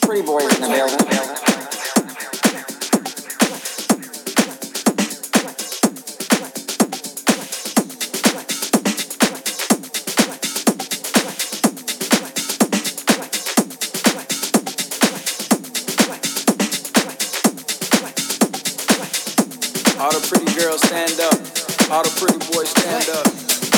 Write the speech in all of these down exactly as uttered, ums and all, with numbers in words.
Pretty boys in the building. All the pretty girls stand up. All the pretty boys stand up.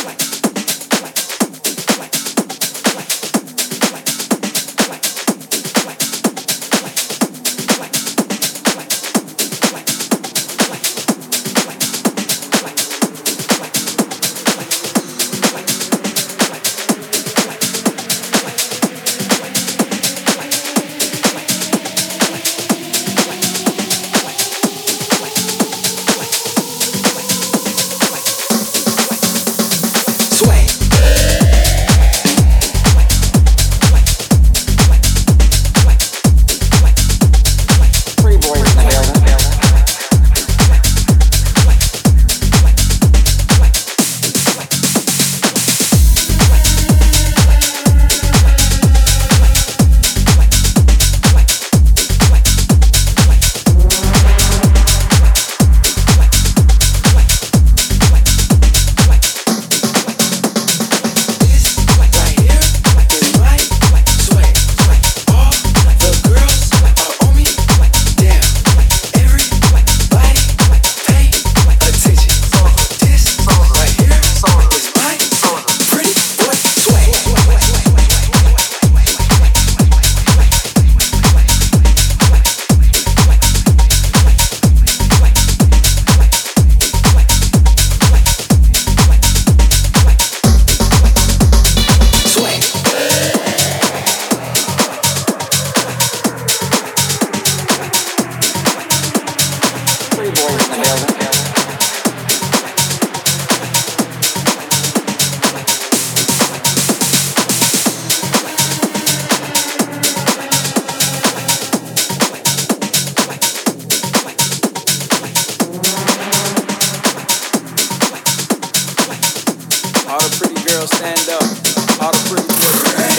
All the pretty girls stand up. All the pretty boys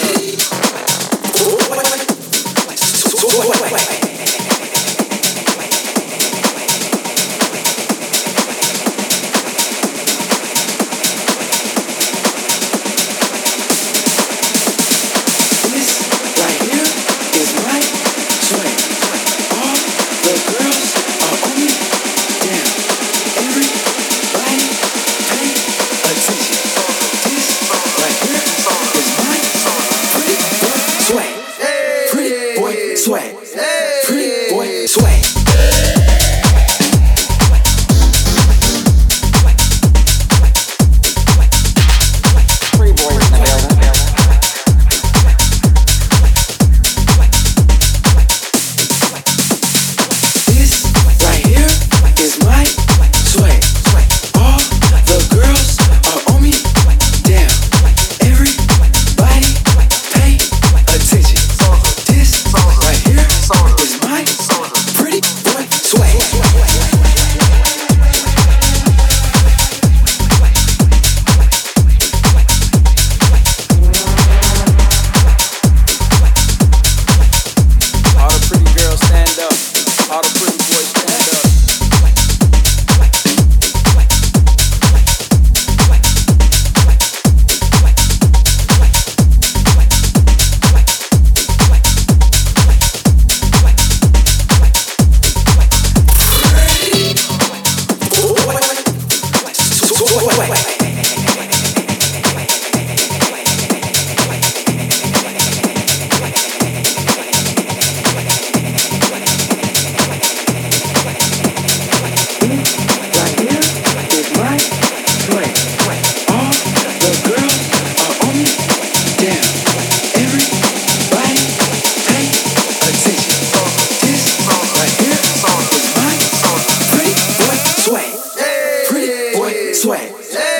stand up. Sway, pretty boy, sway. Pretty boys in the building. This right here is my sway. All the girls are on me. Damn, everybody pay attention. This right here is my pretty boy sway. All the pretty girls stand up. All the pretty boys stand up. Pretty boy sway.